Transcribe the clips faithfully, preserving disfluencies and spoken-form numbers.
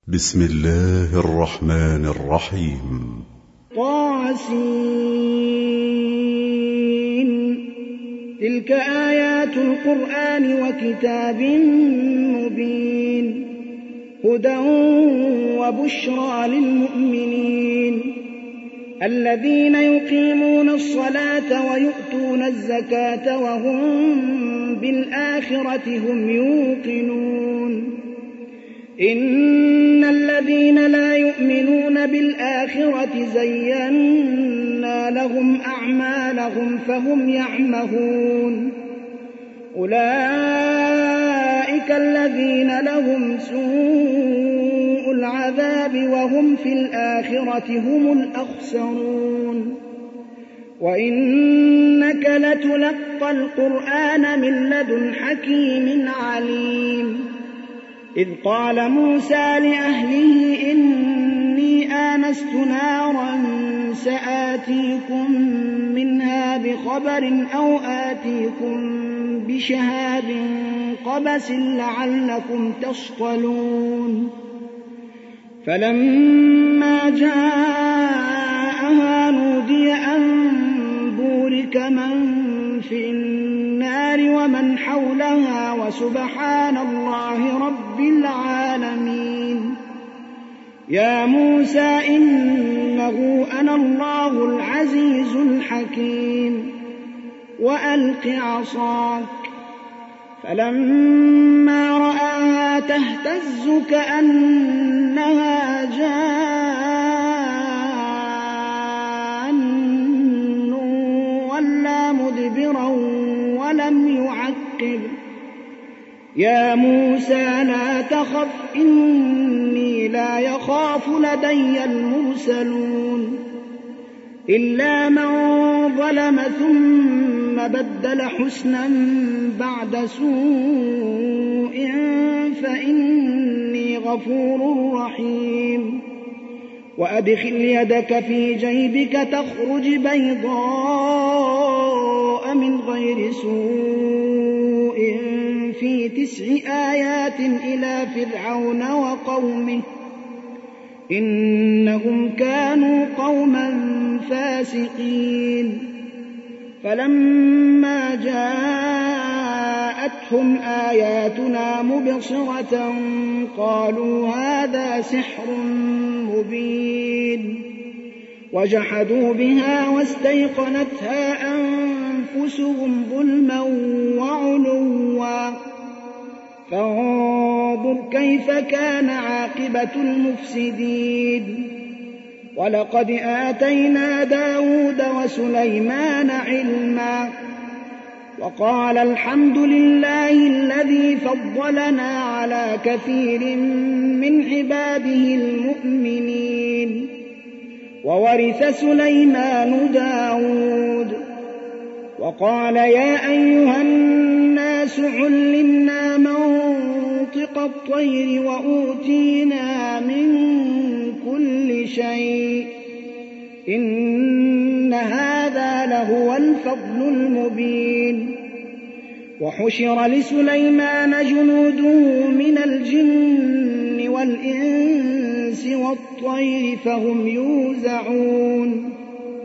بسم الله الرحمن الرحيم. طاسين. تلك آيات القرآن وكتاب مبين، هدى وبشرى للمؤمنين الذين يقيمون الصلاة ويؤتون الزكاة وهم بالآخرة هم يوقنون. إن الذين لا يؤمنون بالآخرة زينا لهم أعمالهم فهم يعمهون. أولئك الذين لهم سوء العذاب وهم في الآخرة هم الأخسرون. وإنك لتلقى القرآن من لدن حكيم عليم. إذ قال موسى لأهله إني آنست نارا سآتيكم منها بخبر أو آتيكم بشهاب قبس لعلكم تصطلون. فلما جاءها نودي أن بورك من في النار ومن حولها وسبحان الله رب العالمين. يا موسى إنه أنا الله العزيز الحكيم. وألق عصاك. فلما رآها تهتز كأنها جان ولا مدبرا ولم يعقب. يا موسى لا تخف إني لا يخاف لدي المرسلون. إلا من ظلم ثم بدل حسنا بعد سوء فإني غفور رحيم. وأدخل يدك في جيبك تخرج بيضاء من غير سوء في تسع آيات إلى فرعون وقومه إنهم كانوا قوما فاسقين. فلما جاءتهم آياتنا مبصرة قالوا هذا سحر مبين. وجحدوا بها واستيقنتها أنفسهم ظلما وعلوا. فانظر كيف كان عاقبة المفسدين. ولقد آتينا داود وسليمان علما. وقال الحمد لله الذي فضلنا على كثير من عباده المؤمنين. وورث سليمان داود. وقال يا أيها الناس علمنا منطق الطير وأوتينا من كل شيء إن هذا لهو الفضل المبين. وحشر لسليمان جنوده من الجن والإنس والطير فهم يوزعون.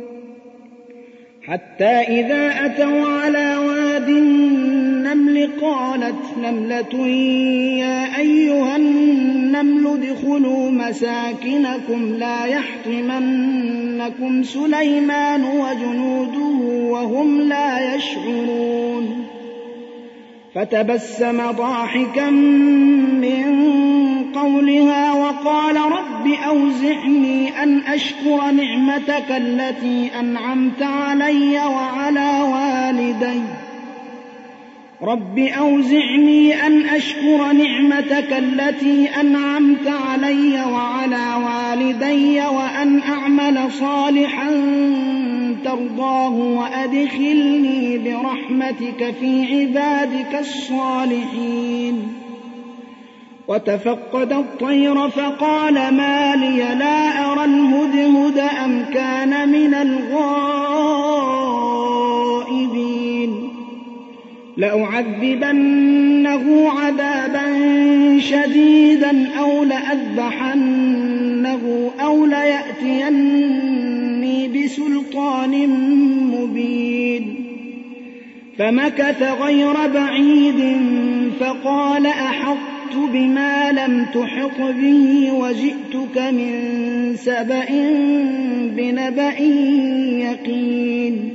حتى إذا أتوا على واد النمل قالت نملة يا أيها النمل ادخلوا مساكنكم لا يحطمنكم سليمان وجنوده وهم لا يشعرون. فتبسم ضاحكا من قولها وقال رب أوزعني أن أشكر نعمتك التي أنعمت علي وعلى والدي رب أوزعني أن أشكر نعمتك التي أنعمت علي وعلى والدي وأن أعمل صالحا ترضاه وأدخلني برحمتك في عبادك الصالحين. وتفقد الطير فقال ما لي لا أرى الهدهد أم كان من الغائبين. لأعذبنه عذابا شديدا أو لأذبحنه أو ليأتيني بسلطان مبين. فمكث غير بعيد فقال أحطت بما لم تحط به وجئتك من سبأ بنبأ يقين.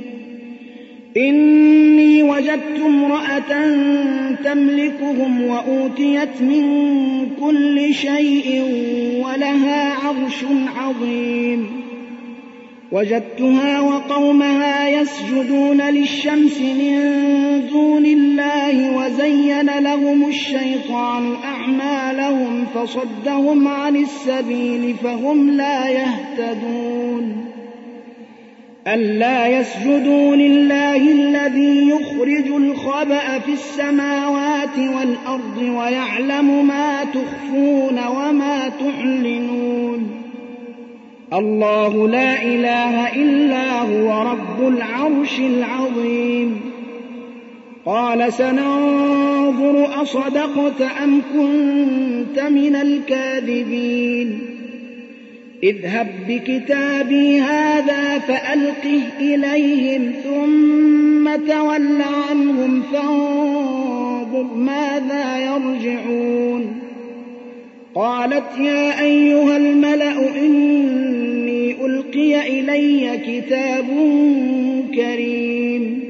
إني وجدت امرأة تملكهم وأوتيت من كل شيء ولها عرش عظيم. وجدتها وقومها يسجدون للشمس من دون الله وزين لهم الشيطان أعمالهم فصدهم عن السبيل فهم لا يهتدون. ألا يسجدوا لله الذي يخرج الخبأ في السماوات والأرض ويعلم ما تخفون وما تعلنون. الله لا إله إلا هو رب العرش العظيم. قال سننظر أصدقت أم كنت من الكاذبين. اذهب بكتابي هذا فألقه إليهم ثم تول عنهم فانظر ماذا يرجعون. قالت يا أيها الملأ إني ألقي إلي كتاب كريم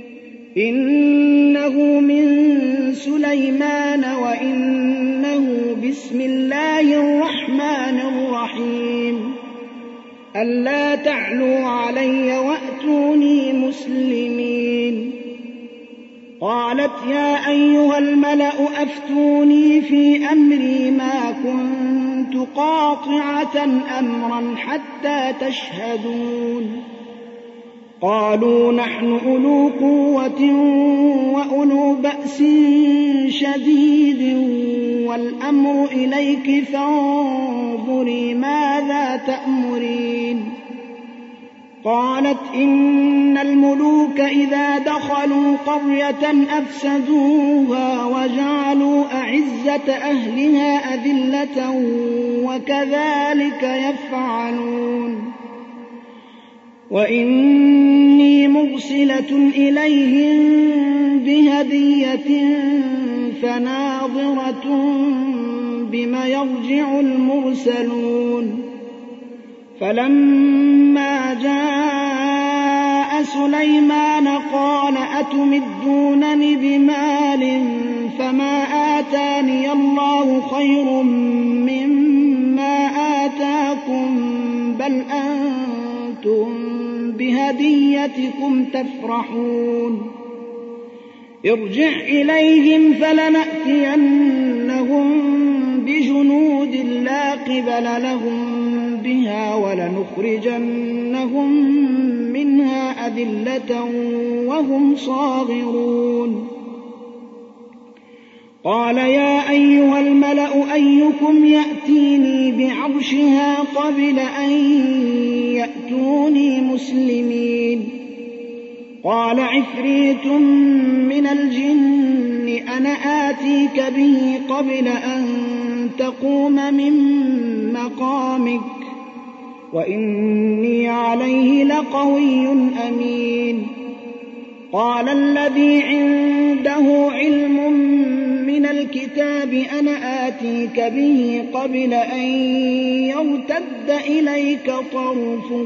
إنه من سليمان وإنه بسم الله الرحمن الرحيم. ألا تعلوا علي وأتوني مسلمين. قالت يا أيها الملأ أفتوني في أمري ما كنت قاطعة أمرا حتى تشهدون. قالوا نحن أولو قوة وأولو بأس شديد والأمر إليك فانظري ماذا تأمرين. قالت إن الملوك إذا دخلوا قرية أفسدوها وجعلوا أعزة أهلها أذلة وكذلك يفعلون. وإني مرسلة إليهم بهدية فناظرة بما يرجع المرسلون. فلما جاء سليمان قال أتمدونني بمال فما آتاني الله خير مما آتاكم بل أنتم بهديتكم تفرحون. ارجع إليهم فلنأتينهم بجنود لا قبل لهم بها ولنخرجنهم منها أذلة وهم صاغرون. قال يا أيها الملأ أيكم يأتيني بعرشها قبل أن يأتوني مسلمين. قال عفريت من الجن أنا آتيك به قبل أن تقوم من مقامك وإني عليه لقوي أمين. قال الذي عنده علم من الكتاب أنا آتيك به قبل أن يرتد إليك طرفك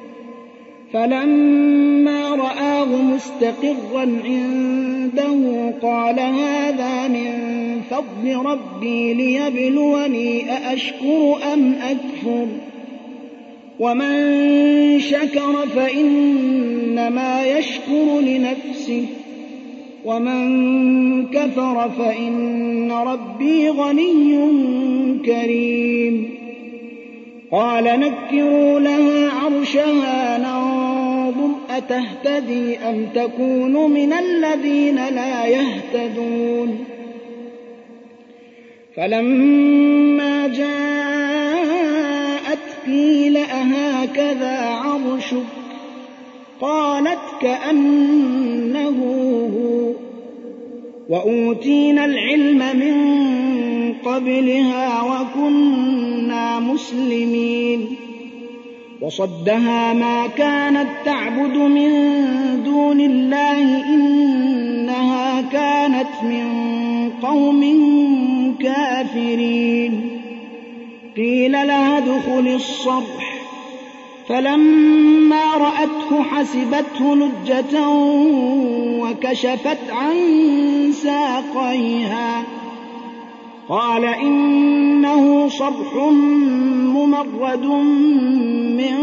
فلما رآه مستقرا عنده قال هذا من فضل ربي ليبلوني أأشكر أم أكفر ومن شكر فإنما يشكر لنفسه ومن كفر فإن ربي غني كريم. قال نكروا لها عرشها ننظر أتهتدي أم تكون من الذين لا يهتدون. فلما جاءت قيل أهكذا عرشك قالت كأنه هو وأوتينا العلم من قبلها وكنا مسلمين وصدها ما كانت تعبد من دون الله إنها كانت من قوم كافرين قيل لها ادخل الصرح فلما رأته حسبته لجة وكشفت عن ساقيها قال إنه صرح ممرد من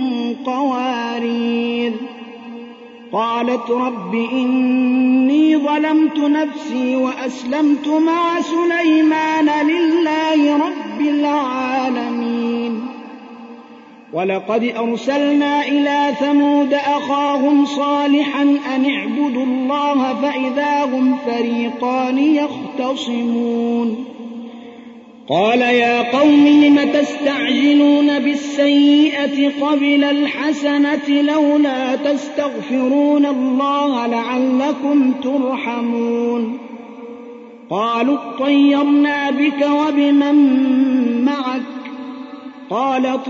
قوارير قالت رب إني ظلمت نفسي وأسلمت مع سليمان لله رب العالمين ولقد أرسلنا إلى ثمود أخاهم صالحا أن اعبدوا الله فإذا هم فريقان يختصمون قال يا قوم لم تستعجلون بالسيئة قبل الحسنة لولا تستغفرون الله لعلكم ترحمون قالوا اطيرنا بك وبمن معك قال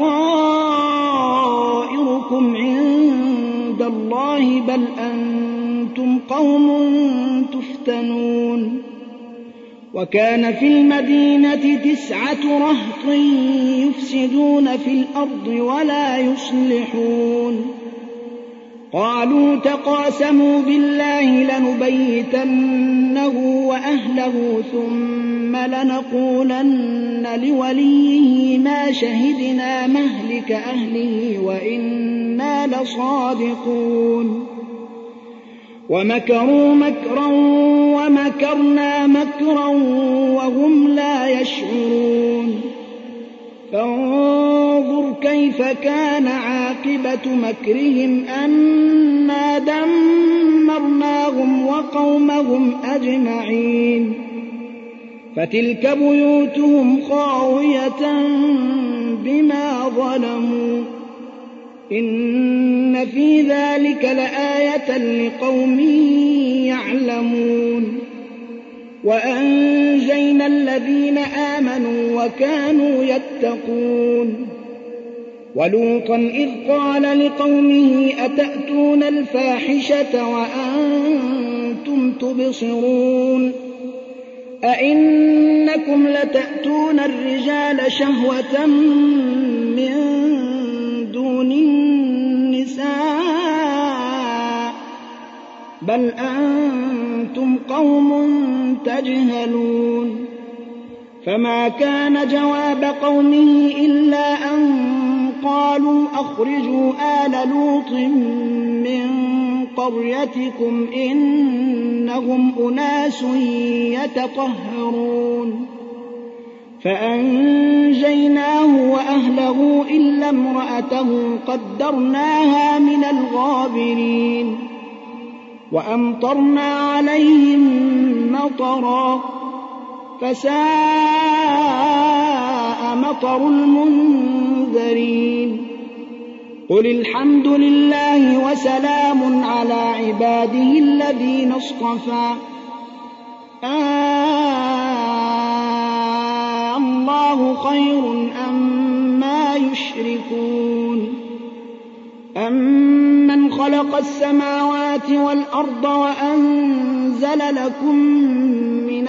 طائركم عند الله بل أنتم قوم تفتنون وكان في المدينة تسعة رهط يفسدون في الأرض ولا يصلحون قالوا تقاسموا بالله لنبيتنه وأهله ثم لنقولن لوليه ما شهدنا مهلك أهله وإنا لصادقون ومكروا مكرا ومكرنا مكرا وهم لا يشعرون فانظر كيف كان عاقبة مكرهم أنا دمرناهم وقومهم أجمعين فتلك بيوتهم خاوية بما ظلموا إن في ذلك لآية لقوم يعلمون وأنجينا الذين آمنوا وكانوا يتقون ولوطا إذ قال لقومه أتأتون الفاحشة وأنتم تبصرون أئنكم لتأتون الرجال شهوة من دون النساء بل أنتم قوم تجهلون فما كان جواب قومه إلا أن قالوا أخرجوا آل لوط من قريتكم إنهم أناس يتطهرون فأنجيناه وأهله إلا امرأته قدرناها من الغابرين وأمطرنا عليهم مطرا فساء مطر المنذرين قل الحمد لله وسلام على عباده الذين اصطفى آه الله خير أما يشركون أمن خلق السماوات والأرض وأنزل لكم من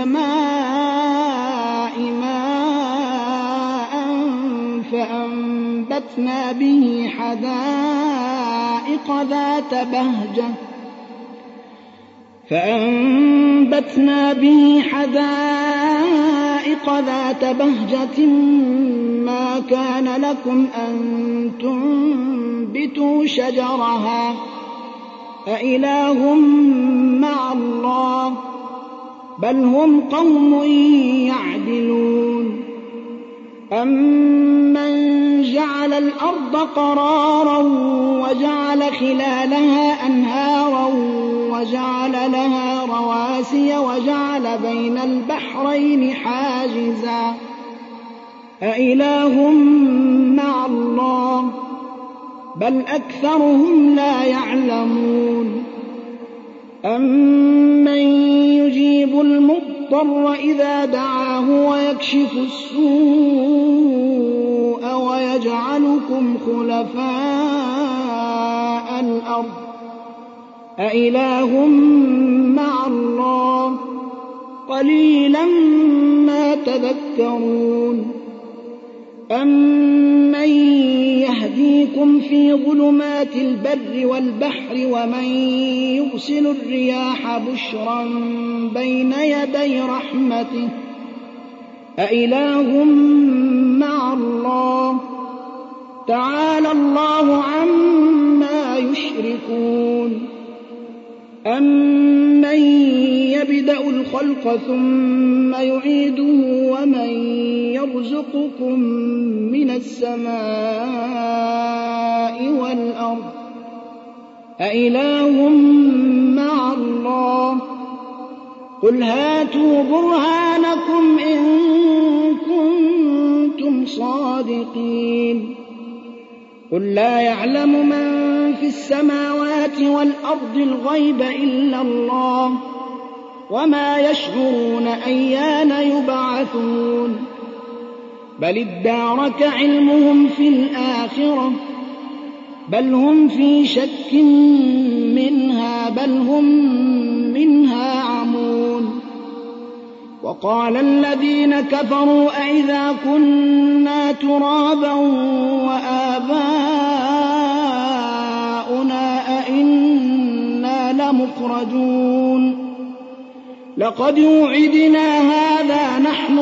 السماء ماء فأنبتنا به حدائق ذات بهجة فأنبتنا به حدائق ذات بهجة ما كان لكم أن تنبتوا شجرها أإله مع الله بل هم قوم يعدلون أمن جعل الأرض قرارا وجعل خلالها أنهارا وجعل لها رواسي وجعل بين البحرين حاجزا أإله مع الله بل أكثرهم لا يعلمون أمن يجيب المضطر إذا دعاه ويكشف السوء ويجعلكم خلفاء الأرض أإله مع الله قليلا ما تذكرون أمن يهديكم في ظلمات البر والبحر ومن يرسل الرياح بشرا بين يدي رحمته أإله مع الله تعالى الله عما يشركون أمن يبدأ الخلق ثم يعيده ومن يرزقكم من السماء والأرض أإله مع الله قل هاتوا برهانكم إن كنتم صادقين قل لا يعلم من في السماوات والأرض الغيب إلا الله وما يشعرون أيان يبعثون بل ادارك علمهم في الآخرة بل هم في شك منها بل هم منها عمون وقال الذين كفروا أئذا كنا ترابا وآباؤنا أئنا لمخرجون لقد وعدنا هذا نحن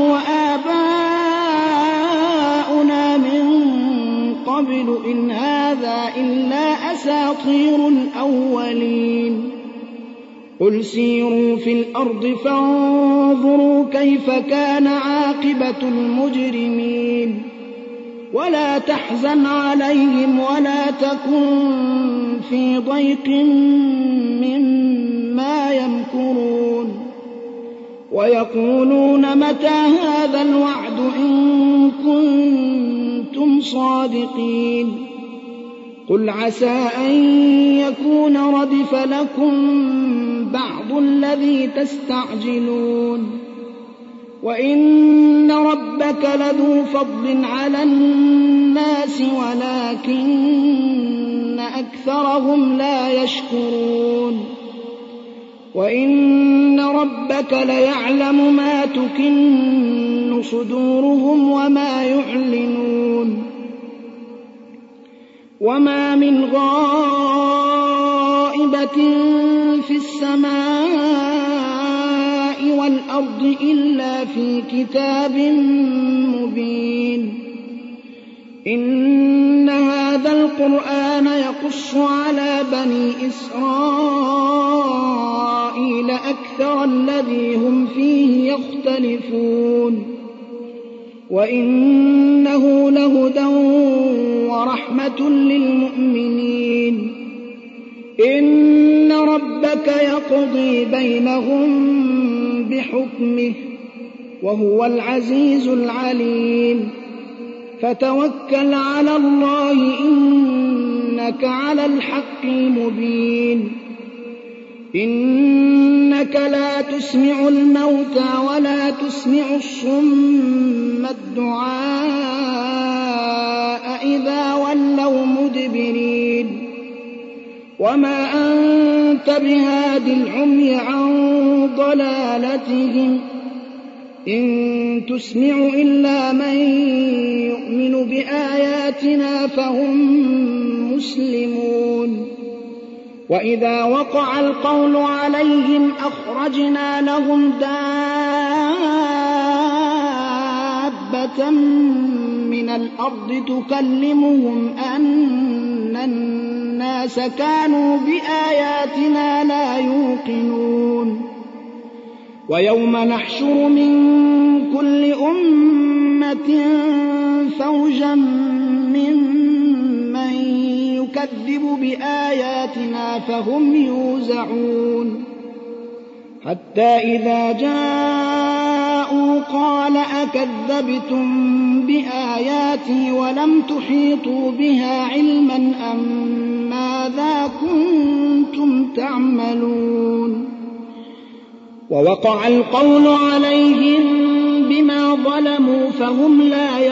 وآباؤنا من قبل إن هذا إلا أساطير الأولين قل سيروا في الأرض فانظروا كيف كان عاقبة المجرمين ولا تحزن عليهم ولا تكن في ضيق مما يمكرون ويقولون متى هذا الوعد إن كنتم صادقين قل عسى أن يكون ردف لكم بعض الذي تستعجلون وإن ربك لذو فضل على الناس ولكن أكثرهم لا يشكرون وإن ربك ليعلم ما تكن صدورهم وما يعلنون وما من غائبة في السماء والأرض إلا في كتاب مبين إن هذا القرآن يقص على بني إسرائيل أكثر الذي هم فيه يختلفون وإنه لهدى ورحمة للمؤمنين إن ربك يقضي بينهم بحكمه وهو العزيز العليم فتوكل على الله إنك على الحق المبين إنك لا تسمع الموتى ولا تسمع الصم الدعاء إذا ولوا مدبرين وما أنت بهاد العمي عن ضلالتهم إن تسمع إلا من يؤمن بآياتنا فهم مسلمون وإذا وقع القول عليهم أخرجنا لهم دابة من الأرض تكلمهم أن الناس كانوا بآياتنا لا يوقنون ويوم نحشر من كل أمة فوجا ممن يكذب بآياتنا فهم يوزعون حتى إذا جاءوا قال أكذبتم بآياتي ولم تحيطوا بها علما أم ماذا كنتم تعملون ووقع القول عليهم بما ظلموا فهم لا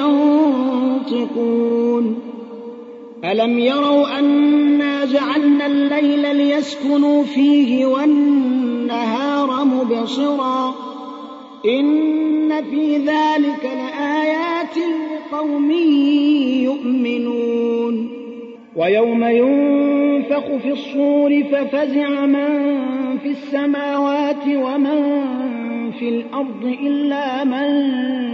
ينطقون ألم يروا أنا جعلنا الليل ليسكنوا فيه والنهار مبصرا إن في ذلك لآيات لقوم يؤمنون ويوم ينفخ في الصور ففزع من في السماوات ومن في الأرض إلا من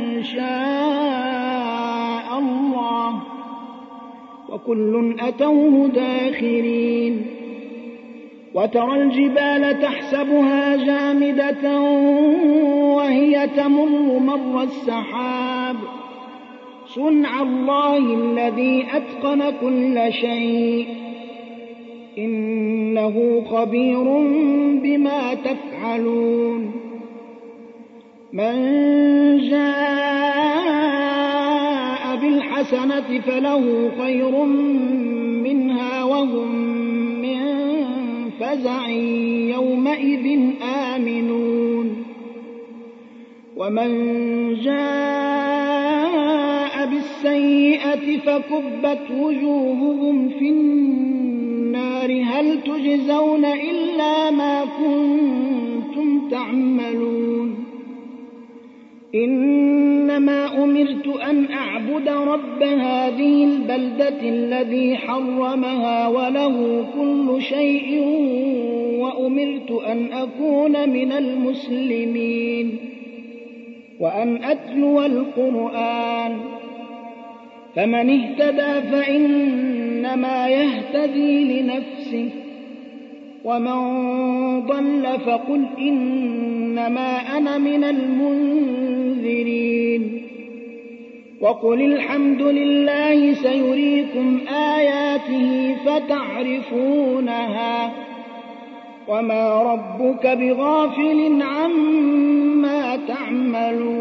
شاء الله وكل أتوه داخرين وترى الجبال تحسبها جامدة وهي تمر مر السحاب صنع الله الذي أتقن كل شيء إنه خبير بما تفعلون من جاء بالحسنة فله خير منها وهم من فزع يومئذ آمنون ومن جاء بالسيئة فكبت وجوههم في النار هل تجزون إلا ما كنتم تعملون إنما أمرت أن أعبد رب هذه البلدة الذي حرمها وله كل شيء وأمرت أن أكون من المسلمين وأن أتلو القرآن فمن اهتدى فإنما يهتدي لنفسه ومن ضل فقل إنما أنا من المنذرين وقل الحمد لله سيريكم آياته فتعرفونها وما ربك بغافل عما تعملون